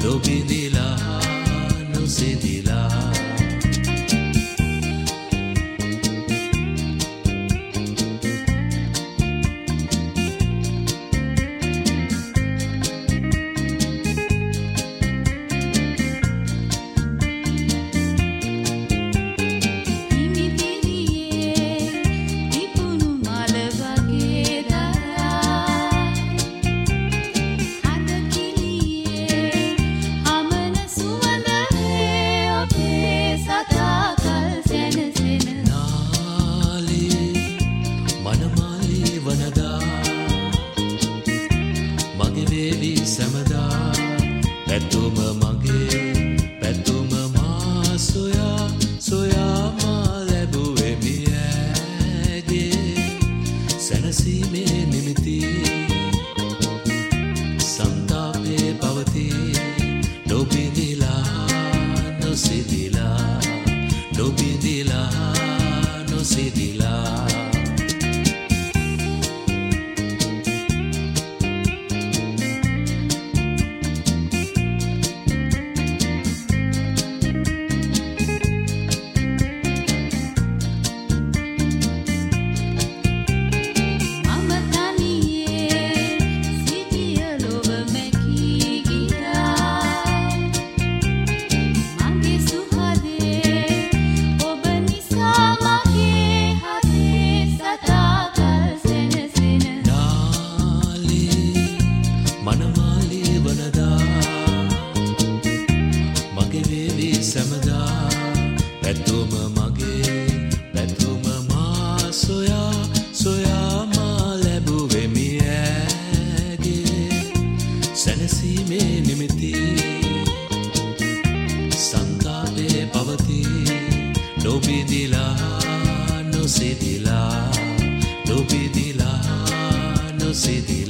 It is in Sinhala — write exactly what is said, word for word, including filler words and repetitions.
නොබිඳිලා නොසිඳිලා සැමදා පැතුම මගේ පැතුම මා සොයා සොයා මා ලැබුවෙමි ඇගේ සැනසීමේ නිමිති සන්තාපේ පවතී නොබිඳිලා නොසිඳිලා නොබිඳිලා නොසිඳිලා සැමදා පැතුම මගේ පැතුම මා සොයා සොයා මා ලැබුවෙමි ඇගේ සැනසීමේ නිමිති සන්තාපේ පවතී නොබිඳිලා නොසිඳිලා නොබිඳිලා නොසිඳිලා